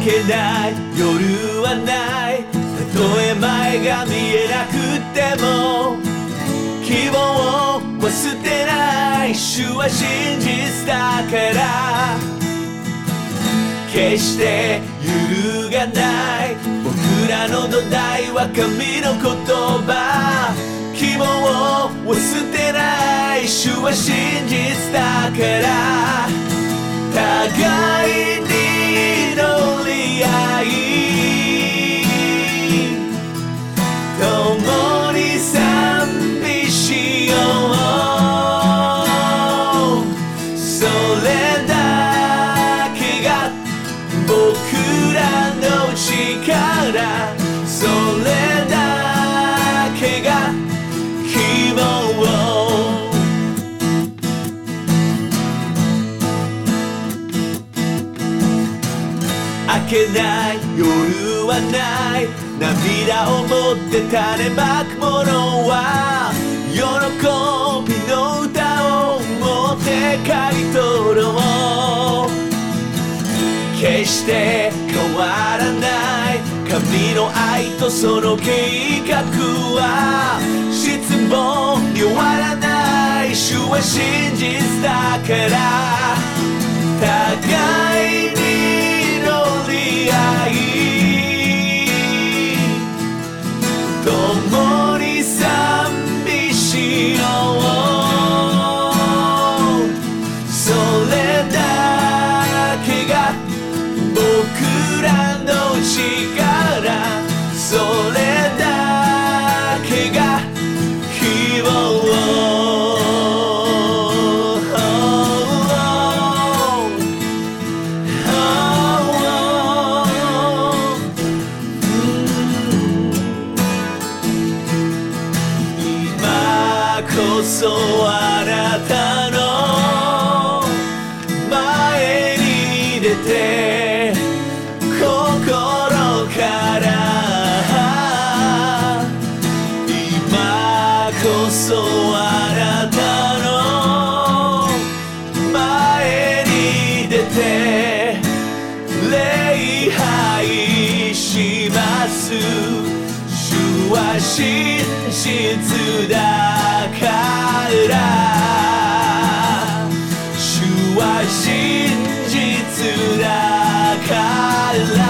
けない夜はない。たとえ前が見えなくっても希望は捨てない。主は真実だから決して揺るがない。僕らの土台は神の言葉。希望を捨てない。主は真実だから互いに乗り合い共に賛美しよう。それだけが僕らの力。それだけが希望。明けない夜はない。涙を持って種まく者は喜びの歌を持って刈り取ろう。決して変わらない神の愛とその計画は失望に終わらない。主は真実だから互いに乗り合い共に賛美しよう。それだけが僕らの力。それだけが希望。こそあなたの前に出て心から今こそあなたの前に出て礼拝します。主は真実だから主は真実だから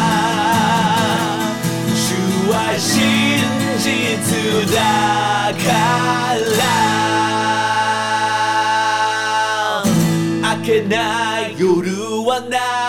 主は真実だから明けない夜はない。